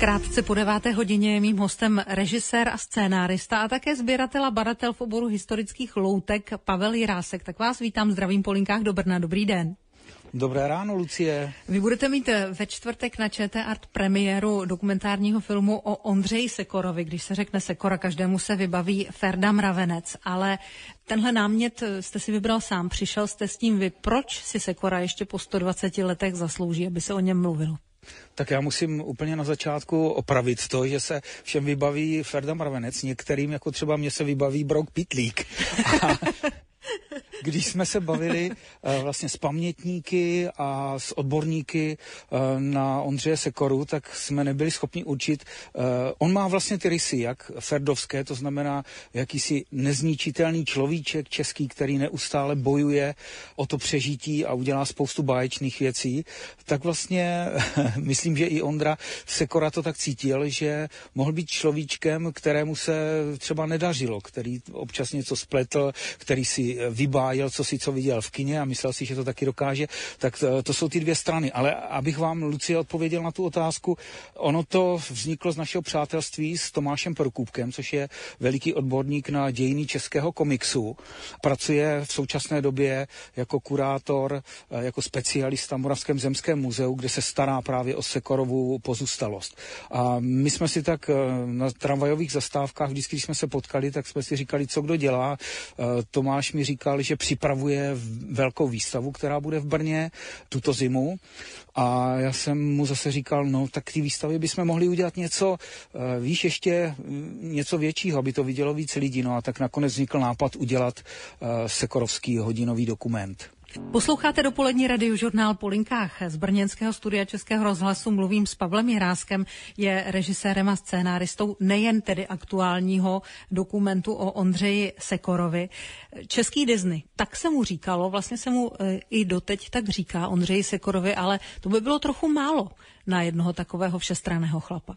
Krátce po 9:00 je mým hostem režisér a scénárista a také sběratel a badatel v oboru historických loutek Pavel Jirásek. Tak vás vítám, zdravím po linkách do Brna. Dobrý den. Dobré ráno, Lucie. Vy budete mít ve čtvrtek na ČT Art premiéru dokumentárního filmu o Ondřeji Sekorovi. Když se řekne Sekora, každému se vybaví Ferda Mravenec, ale tenhle námět jste si vybral sám, přišel jste s tím vy. Proč si Sekora ještě po 120 letech zaslouží, aby se o něm mluvilo? Tak já musím úplně na začátku opravit to, že se všem vybaví Ferda Mravenec, některým, jako třeba mě, se vybaví Brouk Pytlík. Když jsme se bavili vlastně s pamětníky a s odborníky na Ondřeje Sekoru, tak jsme nebyli schopni určit. On má vlastně ty rysy, jak ferdovské, to znamená jakýsi nezničitelný človíček český, který neustále bojuje o to přežití a udělá spoustu báječných věcí. Tak vlastně myslím, že i Ondra Sekora to tak cítil, že mohl být človíčkem, kterému se třeba nedařilo, který občas něco spletl, který si vybájel, co viděl v kině a myslel si, že to taky dokáže, tak to jsou ty dvě strany. Ale abych vám, Lucie, odpověděl na tu otázku, ono to vzniklo z našeho přátelství s Tomášem Prokůpkem, což je veliký odborník na dějiny českého komiksu. Pracuje v současné době jako kurátor, jako specialista v Moravském zemském muzeu, kde se stará právě o Sekorovu pozůstalost. A my jsme si tak na tramvajových zastávkách, vždycky, když jsme se potkali, tak jsme si říkali, co kdo dělá. Tomáš mi říkal, že připravuje velkou výstavu, která bude v Brně tuto zimu. A já jsem mu zase říkal, no tak ty výstavy bychom mohli udělat něco, víš, ještě něco většího, aby to vidělo víc lidí. No a tak nakonec vznikl nápad udělat sekorovský hodinový dokument. Posloucháte dopolední radiožurnál Po linkách. Z brněnského studia Českého rozhlasu mluvím s Pavlem Jiráskem, je režisérem a scénáristou nejen tedy aktuálního dokumentu o Ondřeji Sekorovi. Český Disney, tak se mu říkalo, vlastně se mu i doteď tak říká Ondřeji Sekorovi, ale to by bylo trochu málo na jednoho takového všestranného chlapa.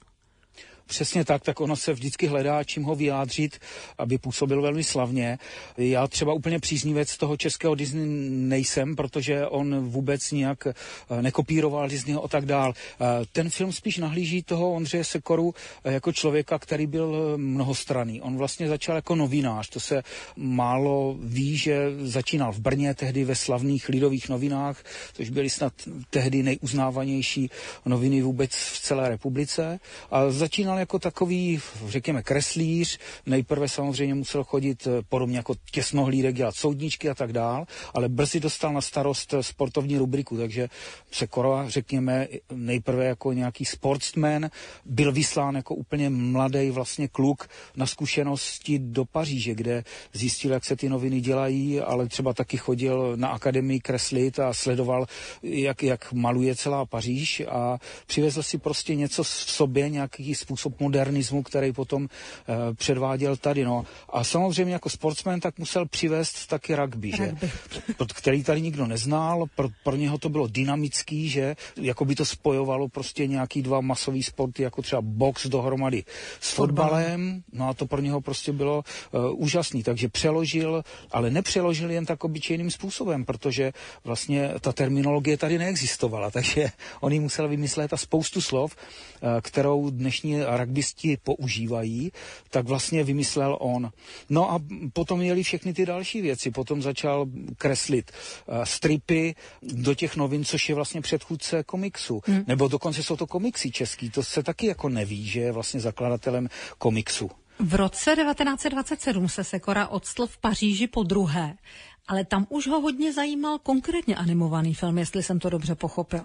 Přesně tak ono se vždycky hledá, čím ho vyjádřit, aby působil velmi slavně. Já třeba úplně příznivec toho českého Disney nejsem, protože on vůbec nějak nekopíroval Disneyho a tak dál. Ten film spíš nahlíží toho Ondřeje Sekoru jako člověka, který byl mnohostranný. On vlastně začal jako novinář, to se málo ví, že začínal v Brně, tehdy ve slavných Lidových novinách, což byly snad tehdy nejuznávanější noviny vůbec v celé republice. A začínal jako takový, řekněme, kreslíř. Nejprve samozřejmě musel chodit podobně jako těsnohlídek, dělat soudničky a tak dál, ale brzy dostal na starost sportovní rubriku, takže Sekora, řekněme, nejprve jako nějaký sportsman, byl vyslán jako úplně mladý vlastně kluk na zkušenosti do Paříže, kde zjistil, jak se ty noviny dělají, ale třeba taky chodil na akademii kreslit a sledoval, jak maluje celá Paříž a přivezl si prostě něco v sobě, nějaký způsob modernismu, který potom předváděl tady. No. A samozřejmě jako sportsman tak musel přivést taky rugby, že? Který tady nikdo neznal, pro něho to bylo dynamický, že? Jako by to spojovalo prostě nějaký dva masový sporty, jako třeba box dohromady s fotbalem, no a to pro něho prostě bylo úžasný, takže přeložil, ale nepřeložil jen tak obyčejným způsobem, protože vlastně ta terminologie tady neexistovala, takže on jí musel vymyslet a spoustu slov, kterou dnešní rugbysti používají, tak vlastně vymyslel on. No a potom jeli všechny ty další věci. Potom začal kreslit stripy do těch novin, což je vlastně předchůdce komiksu. Nebo dokonce jsou to komiksy český. To se taky jako neví, že je vlastně zakladatelem komiksu. V roce 1927 se Sekora octl v Paříži podruhé, ale tam už ho hodně zajímal konkrétně animovaný film, jestli jsem to dobře pochopil.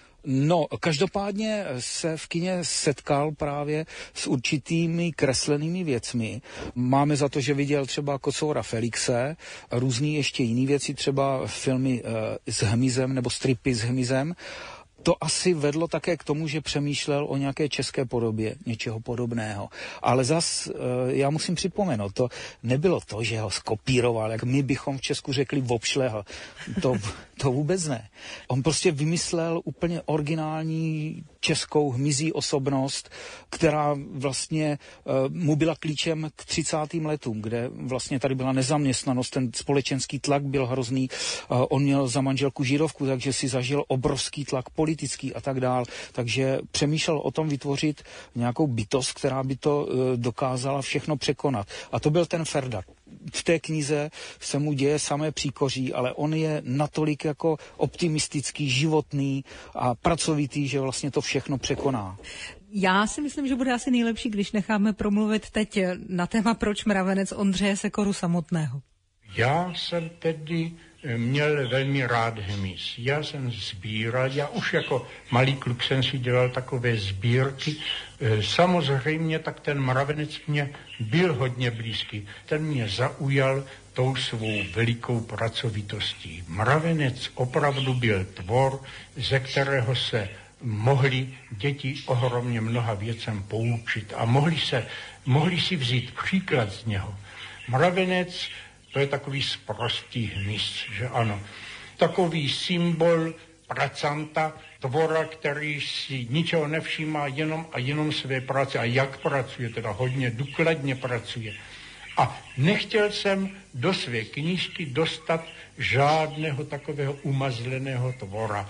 No, každopádně se v kině setkal právě s určitými kreslenými věcmi. Máme za to, že viděl třeba Kocoura Felixe, různý ještě jiný věci, třeba filmy s hmyzem nebo stripy s hmyzem. To asi vedlo také k tomu, že přemýšlel o nějaké české podobě, něčeho podobného. Ale zas, já musím připomenout, to nebylo to, že ho skopíroval, jak my bychom v Česku řekli, vopšlehl. To vůbec ne. On prostě vymyslel úplně originální českou hmyzí osobnost, která vlastně mu byla klíčem k 30. letům, kde vlastně tady byla nezaměstnanost, ten společenský tlak byl hrozný, on měl za manželku Židovku, takže si zažil obrovský tlak politický a tak dál, takže přemýšlel o tom vytvořit nějakou bytost, která by to dokázala všechno překonat. A to byl ten Ferda. V té knize se mu děje samé příkoří, ale on je natolik jako optimistický, životný a pracovitý, že vlastně to všechno překoná. Já si myslím, že bude asi nejlepší, když necháme promluvit teď na téma Proč mravenec Ondřeje Sekoru samotného. Já jsem tedy měl velmi rád hmyz. Já jsem sbíral, já už jako malý kluk jsem si dělal takové sbírky. Samozřejmě tak ten mravenec mě byl hodně blízký. Ten mě zaujal tou svou velikou pracovitostí. Mravenec opravdu byl tvor, ze kterého se mohli děti ohromně mnoha věcem poučit a mohli si vzít příklad z něho. Mravenec, to je takový sprostý hmyz, že ano. Takový symbol pracanta, tvora, který si ničeho nevšímá, jenom své práce. A jak pracuje, teda hodně důkladně pracuje. A nechtěl jsem do své knížky dostat žádného takového umazleného tvora,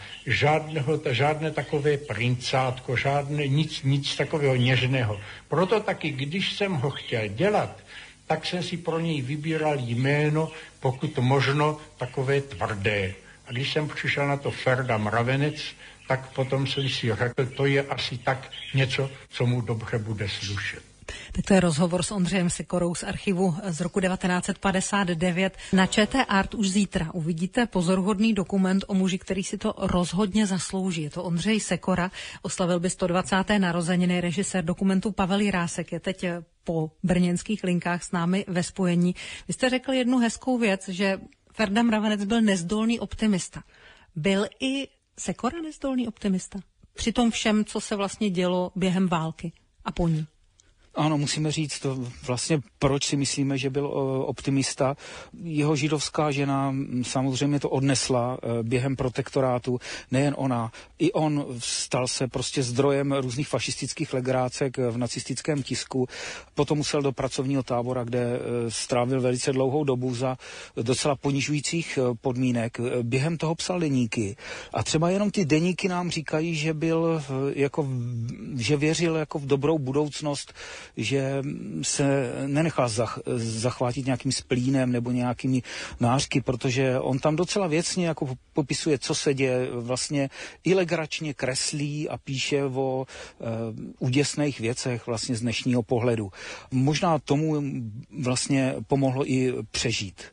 žádné takové princátko, nic takového něžného. Proto taky, když jsem ho chtěl dělat, tak jsem si pro něj vybíral jméno, pokud možno takové tvrdé. A když jsem přišel na to Ferda Mravenec, tak potom jsem si řekl, to je asi tak něco, co mu dobře bude slušet. Tak to je rozhovor s Ondřejem Sekorou z archivu z roku 1959. Na ČT Art už zítra uvidíte pozoruhodný dokument o muži, který si to rozhodně zaslouží. Je to Ondřej Sekora, oslavil by 120. narozeniny, režisér dokumentu Pavel Jirásek je teď po brněnských linkách s námi ve spojení. Vy jste řekl jednu hezkou věc, že Ferda Mravenec byl nezdolný optimista. Byl i Sekora nezdolný optimista? Při tom všem, co se vlastně dělo během války a po ní. Ano, musíme říct to vlastně, proč si myslíme, že byl optimista. Jeho židovská žena samozřejmě to odnesla během protektorátu, nejen ona. I on stal se prostě zdrojem různých fašistických legrácek v nacistickém tisku. Potom musel do pracovního tábora, kde strávil velice dlouhou dobu za docela ponižujících podmínek. Během toho psal deníky. A třeba jenom ty deníky nám říkají, že že věřil jako v dobrou budoucnost, že se nenechal zachvátit nějakým splínem nebo nějakými nářky, protože on tam docela věcně jako popisuje, co se děje, vlastně i legračně kreslí a píše o úděsných věcech vlastně z dnešního pohledu. Možná tomu vlastně pomohlo i přežít.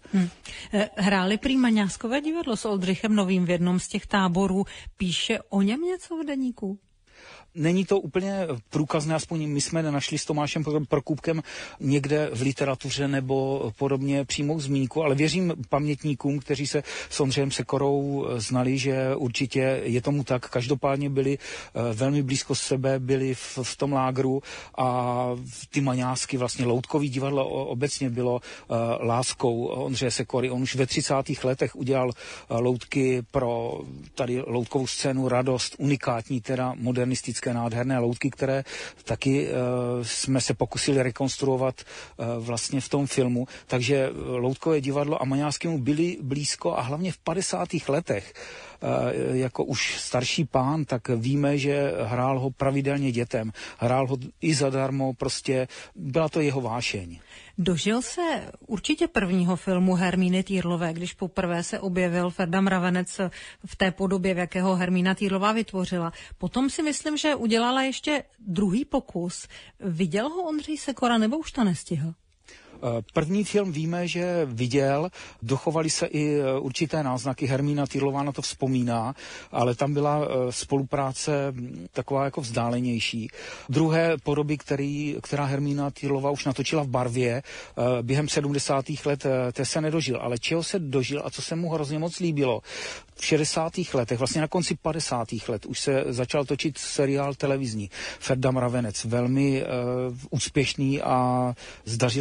Hráli prý Maňáskové divadlo s Oldřichem Novým v jednom z těch táborů. Píše o něm něco v deníku? Není to úplně průkazné, aspoň my jsme nenašli s Tomášem Prokůpkem někde v literatuře nebo podobně přímou zmínku, ale věřím pamětníkům, kteří se s Ondřejem Sekorou znali, že určitě je tomu tak. Každopádně byli velmi blízko sebe, byli v tom lágru a ty Maňásky, vlastně Loutkový divadlo obecně bylo láskou Ondřeje Sekory. On už ve 30. letech udělal loutky pro tady loutkovou scénu Radost, unikátní, teda modernistické nádherné loutky, které taky jsme se pokusili rekonstruovat vlastně v tom filmu. Takže Loutkové divadlo a Maňáskému byli blízko a hlavně v 50. letech jako už starší pán, tak víme, že hrál ho pravidelně dětem. Hrál ho i zadarmo, prostě byla to jeho vášeň. Dožil se určitě prvního filmu Hermíny Týrlové, když poprvé se objevil Ferda Mravenec v té podobě, v jakého Hermína Týrlová vytvořila. Potom si myslím, že udělala ještě druhý pokus. Viděl ho Ondřej Sekora nebo už to nestihl? První film víme, že viděl, dochovaly se i určité náznaky, Hermína Týrlová na to vzpomíná, ale tam byla spolupráce taková jako vzdálenější. Druhé podoby, která Hermína Týrlová už natočila v barvě, během 70. let, té se nedožil, ale čeho se dožil a co se mu hrozně moc líbilo, v 60. letech, vlastně na konci 50. let už se začal točit seriál televizní Ferda Mravenec, velmi úspěšný a zdařile zpracovaný.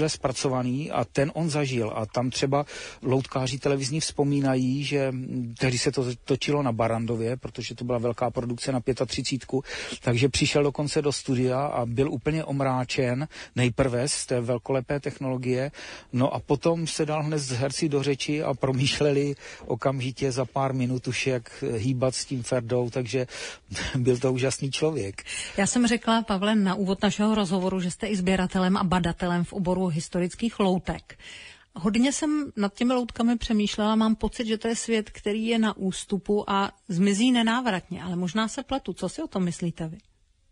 zpracovaný a ten on zažil. A tam třeba loutkáři televizní vzpomínají, že tehdy se to točilo na Barrandově, protože to byla velká produkce na 35, takže přišel dokonce do studia a byl úplně omráčen nejprve z té velkolepé technologie, no a potom se dal hned z herci do řeči a promýšleli okamžitě za pár minut už jak hýbat s tím Ferdou, takže byl to úžasný člověk. Já jsem řekla, Pavle, na úvod našeho rozhovoru, že jste i sběratelem a badatelem v oboru historických loutek. Hodně jsem nad těmi loutkami přemýšlela, mám pocit, že to je svět, který je na ústupu a zmizí nenávratně, ale možná se pletu. Co si o tom myslíte vy?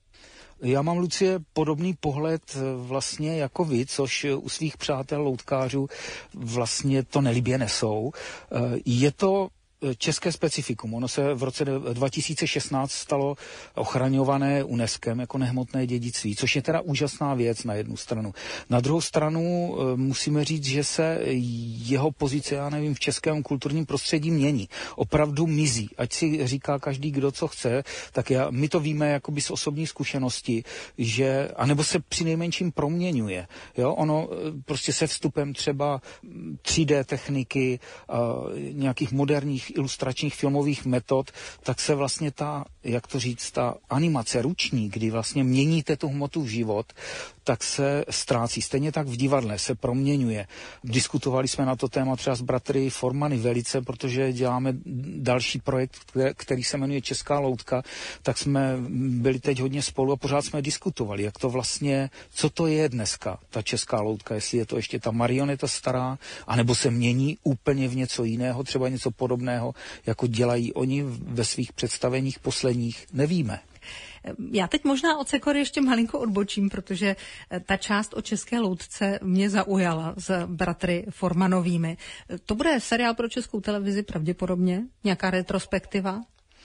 Já mám, Lucie, podobný pohled vlastně jako vy, což u svých přátel loutkářů vlastně to nelibě nesou. Je to české specifikum. Ono se v roce 2016 stalo ochraňované UNESCOem jako nehmotné dědictví, což je teda úžasná věc na jednu stranu. Na druhou stranu musíme říct, že se jeho pozice, já nevím, v českém kulturním prostředí mění. Opravdu mizí. Ať si říká každý, kdo co chce, tak my to víme jakoby z osobní zkušenosti, že, anebo se přinejmenším proměňuje. Jo? Ono prostě se vstupem třeba 3D techniky, nějakých moderních ilustračních filmových metod, tak se vlastně ta animace ruční, kdy vlastně měníte tu hmotu v život, tak se ztrácí. Stejně tak v divadle se proměňuje. Diskutovali jsme na to téma třeba s bratry Formany velice, protože děláme další projekt, který se jmenuje Česká loutka, tak jsme byli teď hodně spolu a pořád jsme diskutovali, jak to vlastně, co to je dneska, ta česká loutka, jestli je to ještě ta marioneta stará, anebo se mění úplně v něco jiného, třeba něco podobného, jako dělají oni ve svých představeních posledních, nevíme. Já teď možná od Sekory ještě malinko odbočím, protože ta část o české loutce mě zaujala s bratry Formanovými. To bude seriál pro Českou televizi pravděpodobně? Nějaká retrospektiva?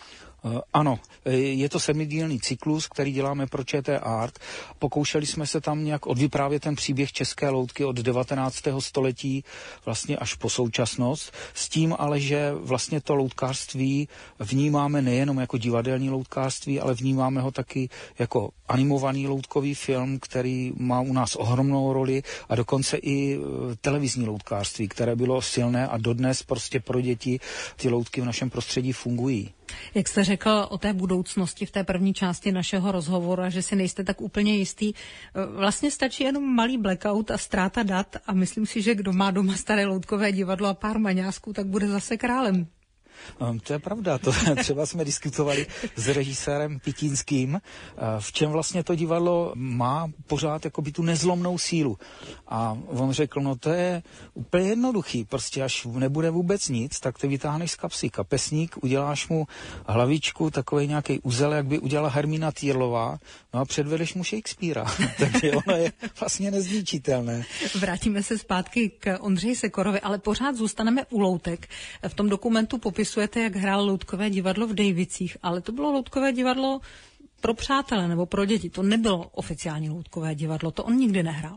Ano, je to 7dílný cyklus, který děláme pro ČT Art. Pokoušeli jsme se tam nějak odvyprávět ten příběh české loutky od 19. století vlastně až po současnost, s tím ale, že vlastně to loutkářství vnímáme nejenom jako divadelní loutkářství, ale vnímáme ho taky jako animovaný loutkový film, který má u nás ohromnou roli a dokonce i televizní loutkářství, které bylo silné a dodnes prostě pro děti ty loutky v našem prostředí fungují. Jak jste řekl o té budoucnosti v té první části našeho rozhovoru a že si nejste tak úplně jistý, vlastně stačí jenom malý blackout a ztráta dat a myslím si, že kdo má doma staré loutkové divadlo a pár maňásků, tak bude zase králem. To je pravda, to třeba jsme diskutovali s režisérem Pitínským, v čem vlastně to divadlo má pořád jakoby tu nezlomnou sílu. A on řekl, no to je úplně jednoduchý, prostě až nebude vůbec nic, tak ty vytáhneš z kapsy kapesník, uděláš mu hlavičku, takovej nějaký uzel, jak by udělala Hermína Týrlová, no a předvedeš mu Shakespearea. Takže ono je vlastně nezničitelné. Vrátíme se zpátky k Ondřeji Sekorovi, ale pořád zůstaneme u loutek. V tom dokumentu popisujete, jak hrál loutkové divadlo v Dejvicích, ale to bylo loutkové divadlo pro přátele nebo pro děti. To nebylo oficiální loutkové divadlo, to on nikdy nehrál.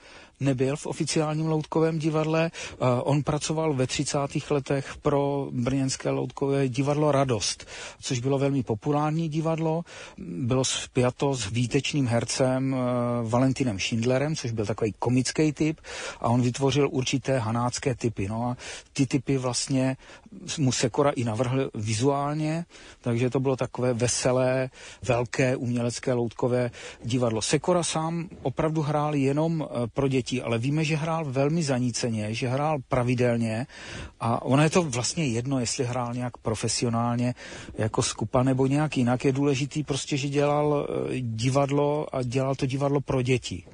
Nebyl v oficiálním loutkovém divadle. On pracoval ve 30. letech pro brněnské loutkové divadlo Radost, což bylo velmi populární divadlo. Bylo spjato s výtečným hercem Valentinem Schindlerem, což byl takový komický typ a on vytvořil určité hanácké typy. No a ty typy vlastně mu Sekora i navrhl vizuálně, takže to bylo takové veselé, velké umělecké loutkové divadlo. Sekora sám opravdu hrál jenom pro děti, ale víme, že hrál velmi zaníceně, že hrál pravidelně a ono je to vlastně jedno, jestli hrál nějak profesionálně jako skupa nebo nějak jinak. Je důležitý prostě, že dělal divadlo a dělal to divadlo pro děti.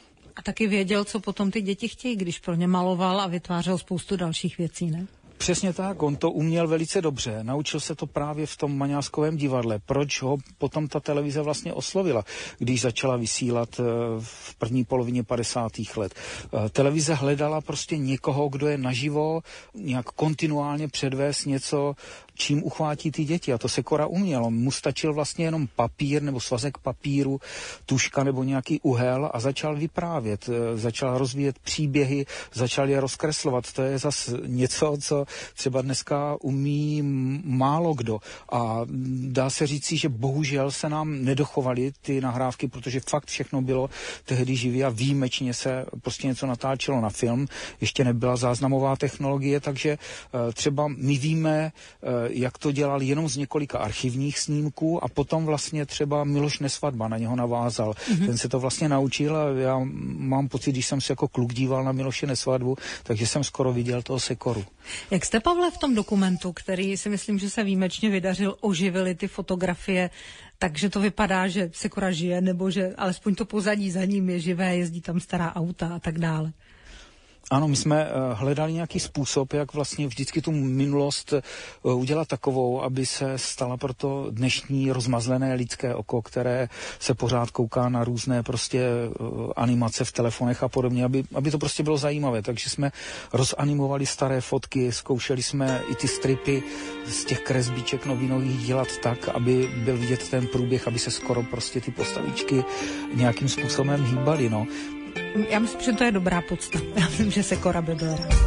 A taky věděl, co potom ty děti chtějí, když pro ně maloval a vytvářel spoustu dalších věcí, ne? Přesně tak, on to uměl velice dobře. Naučil se to právě v tom Maňáskovém divadle. Proč ho potom ta televize vlastně oslovila, když začala vysílat v první polovině 50. let. Televize hledala prostě někoho, kdo je naživo, nějak kontinuálně předvést něco, čím uchvátí ty děti. A to Sekora uměl. Mu stačil vlastně jenom papír nebo svazek papíru, tužka nebo nějaký uhel a začal vyprávět. Začal rozvíjet příběhy, začal je rozkreslovat. To je zas něco, co třeba dneska umí málo kdo. A dá se říci, že bohužel se nám nedochovaly ty nahrávky, protože fakt všechno bylo tehdy živě a výjimečně se prostě něco natáčelo na film. Ještě nebyla záznamová technologie, takže třeba my víme, jak to dělal jenom z několika archivních snímků a potom vlastně třeba Miloš Nesvadba na něho navázal. Ten se to vlastně naučil a já mám pocit, když jsem se jako kluk díval na Miloše Nesvadbu, takže jsem skoro viděl toho Sekoru. Jak jste, Pavle, v tom dokumentu, který si myslím, že se výjimečně vydařil, oživili ty fotografie, takže to vypadá, že Sekora žije, nebo že alespoň to pozadí za ním je živé, jezdí tam stará auta a tak dále? Ano, my jsme hledali nějaký způsob, jak vlastně vždycky tu minulost udělat takovou, aby se stala pro to dnešní rozmazlené lidské oko, které se pořád kouká na různé prostě animace v telefonech a podobně, aby to prostě bylo zajímavé. Takže jsme rozanimovali staré fotky, zkoušeli jsme i ty stripy z těch kresbíček novinových dělat tak, aby byl vidět ten průběh, aby se skoro prostě ty postavičky nějakým způsobem hýbaly, no. Já myslím, že to je dobrá podsta. Já myslím, že Sekora by byl rád.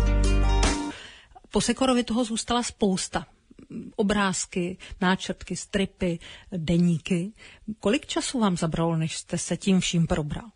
Po Sekorovi toho zůstala spousta. Obrázky, náčrtky, stripy, deníky. Kolik času vám zabralo, než jste se tím vším probral?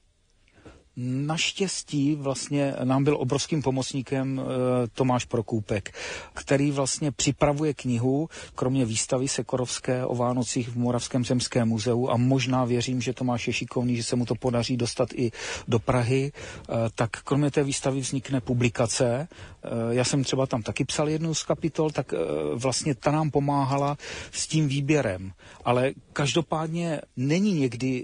Naštěstí vlastně nám byl obrovským pomocníkem Tomáš Prokůpek, který vlastně připravuje knihu, kromě výstavy Sekorovské o Vánocích v Moravském zemském muzeu a možná věřím, že Tomáš je šikovný, že se mu to podaří dostat i do Prahy, tak kromě té výstavy vznikne publikace. Já jsem třeba tam taky psal jednu z kapitol, tak vlastně ta nám pomáhala s tím výběrem. Ale každopádně není někdy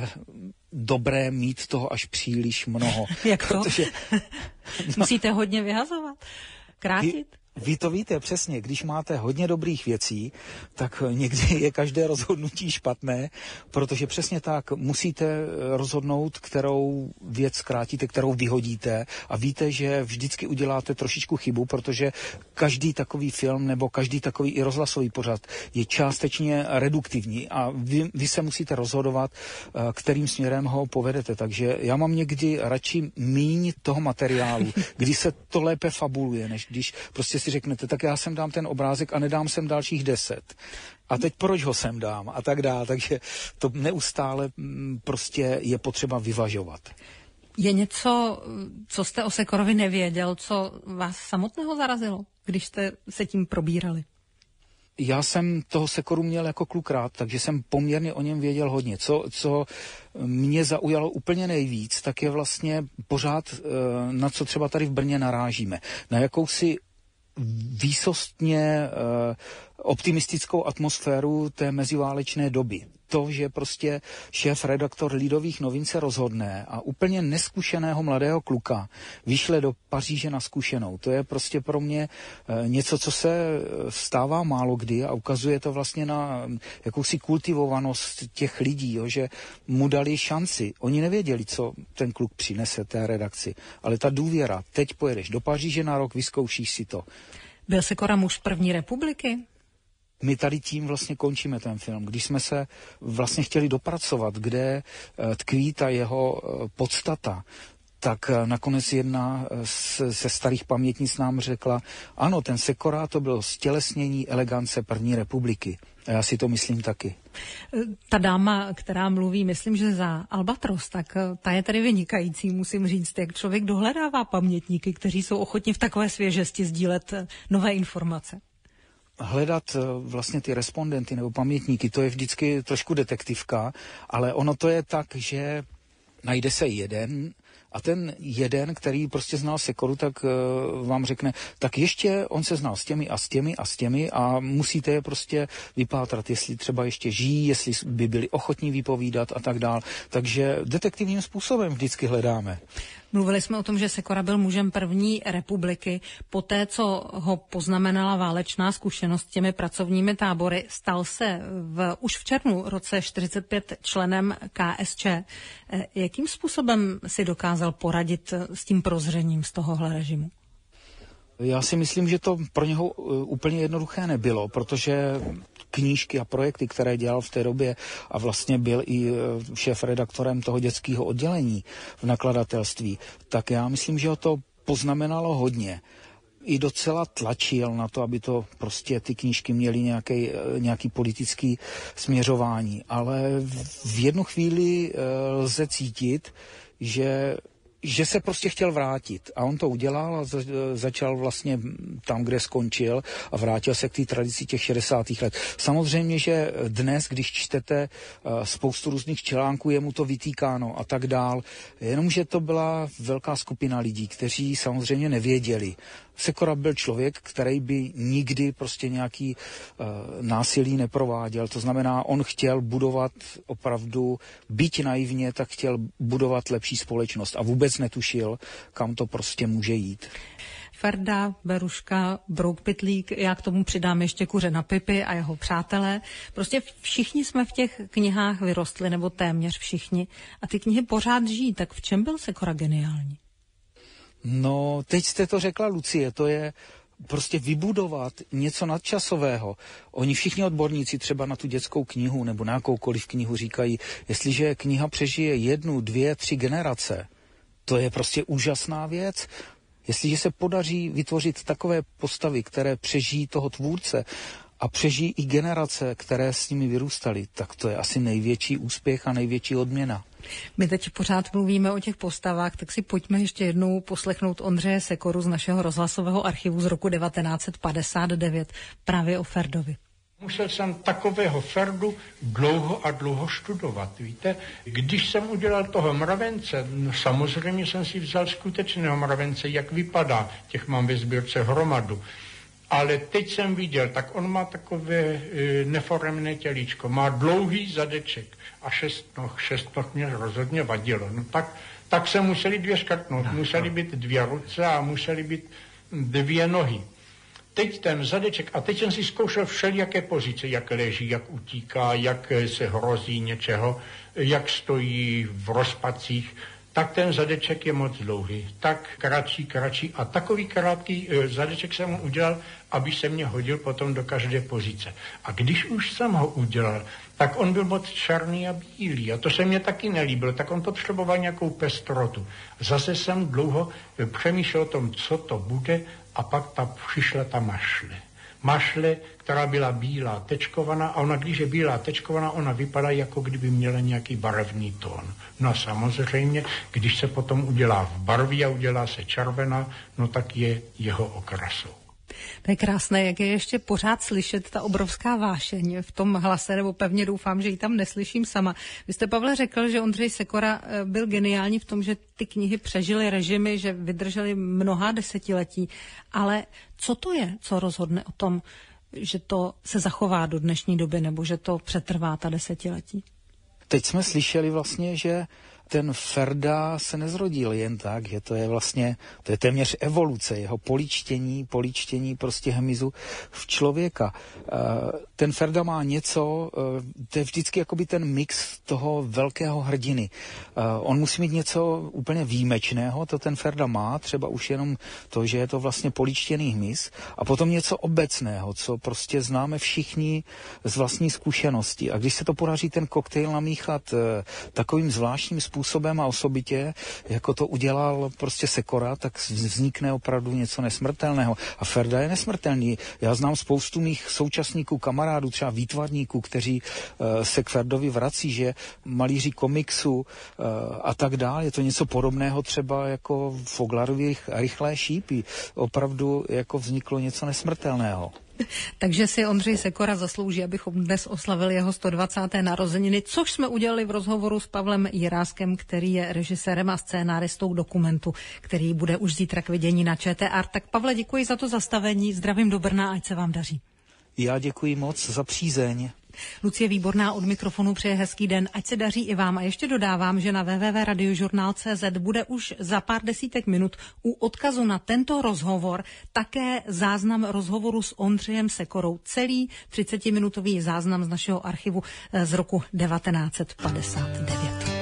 dobré mít toho až příliš mnoho. Jak to? Protože, musíte hodně vyhazovat? Krátit? Vy to víte přesně, když máte hodně dobrých věcí, tak někdy je každé rozhodnutí špatné, protože přesně tak musíte rozhodnout, kterou věc zkrátíte, kterou vyhodíte a víte, že vždycky uděláte trošičku chybu, protože každý takový film nebo každý takový i rozhlasový pořad je částečně reduktivní a vy se musíte rozhodovat, kterým směrem ho povedete. Takže já mám někdy radši míň toho materiálu, kdy se to lépe fabuluje, než když prostě si řeknete, tak já sem dám ten obrázek a nedám sem dalších 10. A teď proč ho sem dám a tak dále. Takže to neustále prostě je potřeba vyvažovat. Je něco, co jste o Sekorovi nevěděl, co vás samotného zarazilo, když jste se tím probírali? Já jsem toho Sekoru měl jako kluk rád, takže jsem poměrně o něm věděl hodně. Co mě zaujalo úplně nejvíc, tak je vlastně pořád, na co třeba tady v Brně narážíme. Na jakousi výsostně optimistickou atmosféru té meziválečné doby. To, že prostě šéf-redaktor Lidových novin se rozhodne a úplně neskušeného mladého kluka vyšle do Paříže na zkušenou. To je prostě pro mě něco, co se stává málo kdy a ukazuje to vlastně na jakousi kultivovanost těch lidí, jo, že mu dali šanci. Oni nevěděli, co ten kluk přinese té redakci, ale ta důvěra, teď pojedeš do Paříže na rok, vyzkoušíš si to. Byl Sekora muž první republiky? My tady tím vlastně končíme ten film. Když jsme se vlastně chtěli dopracovat, kde tkví ta jeho podstata, tak nakonec jedna ze starých pamětnic nám řekla, ano, ten Sekora to bylo stělesnění elegance první republiky. A já si to myslím taky. Ta dáma, která mluví, myslím, že za Albatros, tak ta je tady vynikající, musím říct, jak člověk dohledává pamětníky, kteří jsou ochotni v takové svěžesti sdílet nové informace. Hledat vlastně ty respondenty nebo pamětníky, to je vždycky trošku detektivka, ale ono to je tak, že najde se jeden a ten jeden, který prostě znal Sekoru, tak vám řekne, tak ještě on se znal s těmi a s těmi a s těmi a musíte je prostě vypátrat, jestli třeba ještě žijí, jestli by byli ochotní vypovídat a tak dál. Takže detektivním způsobem vždycky hledáme. Mluvili jsme o tom, že Sekora byl mužem první republiky. Poté, co ho poznamenala válečná zkušenost s těmi pracovními tábory, stal se už v červnu roce 45 členem KSČ. Jakým způsobem si dokázal poradit s tím prozřením z tohohle režimu? Já si myslím, že to pro něho úplně jednoduché nebylo, protože knížky a projekty, které dělal v té době a vlastně byl i šéfredaktorem toho dětského oddělení v nakladatelství, tak já myslím, že ho to poznamenalo hodně. I docela tlačil na to, aby to prostě ty knížky měly nějaký politický směřování. Ale v jednu chvíli lze cítit, že se prostě chtěl vrátit. A on to udělal a začal vlastně tam, kde skončil a vrátil se k té tradici těch 60. let. Samozřejmě, že dnes, když čtete spoustu různých článků, je mu to vytýkáno a tak dál. Jenomže to byla velká skupina lidí, kteří samozřejmě nevěděli. Sekora byl člověk, který by nikdy prostě nějaký násilí neprováděl. To znamená, on chtěl budovat opravdu, byť naivně, tak chtěl budovat lepší společnost a vůbec netušil, kam to prostě může jít. Ferda, Beruška, Brouk Pytlík, já k tomu přidám ještě Kuře na Pipy a jeho přátelé. Prostě všichni jsme v těch knihách vyrostli, nebo téměř všichni. A ty knihy pořád žijí, tak v čem byl Sekora geniální? No, teď jste to řekla, Lucie, to je prostě vybudovat něco nadčasového. Oni všichni odborníci třeba na tu dětskou knihu nebo na jakoukoliv knihu říkají, jestliže kniha přežije 1, 2, 3 generace, to je prostě úžasná věc. Jestliže se podaří vytvořit takové postavy, které přežijí toho tvůrce a přežijí i generace, které s nimi vyrůstaly, tak to je asi největší úspěch a největší odměna. My teď pořád mluvíme o těch postavách, tak si pojďme ještě jednou poslechnout Ondřeje Sekoru z našeho rozhlasového archivu z roku 1959 právě o Ferdovi. Musel jsem takového Ferdu dlouho a dlouho studovat, víte. Když jsem udělal toho mravence, no samozřejmě jsem si vzal skutečného mravence, jak vypadá, těch mám ve sbírce hromadu. Ale teď jsem viděl, tak on má takové neforemné tělíčko, má dlouhý zadeček a 6 noh mě rozhodně vadilo. No tak se museli 2 škrtnout, museli být 2 ruce a museli být 2 nohy. Teď ten zadeček, a teď jsem si zkoušel všelijaké pozice, jak leží, jak utíká, jak se hrozí něčeho, jak stojí v rozpacích, tak ten zadeček je moc dlouhý, tak kratší a takový krátký zadeček jsem mu udělal, aby se mě hodil potom do každé pozice. A když už jsem ho udělal, tak on byl moc černý a bílý a to se mě taky nelíbilo, tak on potřeboval nějakou pestrotu. Zase jsem dlouho přemýšlel o tom, co to bude a pak přišla ta mašle. Mašle, která byla bílá, tečkovaná a ona, když je bílá, tečkovaná, ona vypadá, jako kdyby měla nějaký barevný tón. No a samozřejmě, když se potom udělá v barvě a udělá se červená, no tak je jeho okrasou. To je krásné, jak je ještě pořád slyšet ta obrovská vášeň v tom hlase, nebo pevně doufám, že ji tam neslyším sama. Vy jste, Pavle, řekl, že Ondřej Sekora byl geniální v tom, že ty knihy přežily režimy, že vydržely mnohá desetiletí, ale co to je, co rozhodne o tom, že to se zachová do dnešní doby, nebo že to přetrvá ta desetiletí? Teď jsme slyšeli vlastně, že ten Ferda se nezrodil jen tak, že to je téměř evoluce, jeho políčtění prostě hmyzu v člověka. Ten Ferda má něco, to je vždycky jakoby ten mix toho velkého hrdiny. On musí mít něco úplně výjimečného, to ten Ferda má, třeba už jenom to, že je to vlastně políčtěný hmyz, a potom něco obecného, co prostě známe všichni z vlastní zkušenosti. A když se to podaří ten koktejl namíchat takovým zvláštním způsobem a osobitě, jako to udělal prostě Sekora, tak vznikne opravdu něco nesmrtelného. A Ferda je nesmrtelný. Já znám spoustu mých současníků, kamarádů, třeba výtvarníků, kteří se k Ferdovi vrací, že malíří komiksu a tak dále. Je to něco podobného třeba jako v Foglarových Rychlé šípy. Opravdu jako vzniklo něco nesmrtelného. Takže si Ondřej Sekora zaslouží, abychom dnes oslavili jeho 120. narozeniny, což jsme udělali v rozhovoru s Pavlem Jiráskem, který je režisérem a scénáristou dokumentu, který bude už zítra k vidění na ČT Art. Tak Pavle, děkuji za to zastavení, zdravím do Brna, ať se vám daří. Já děkuji moc za přízeň. Lucie Výborná od mikrofonu přeje hezký den, ať se daří i vám. A ještě dodávám, že na www.radiožurnál.cz bude už za pár desítek minut u odkazu na tento rozhovor také záznam rozhovoru s Ondřejem Sekorou. Celý 30-minutový záznam z našeho archivu z roku 1959.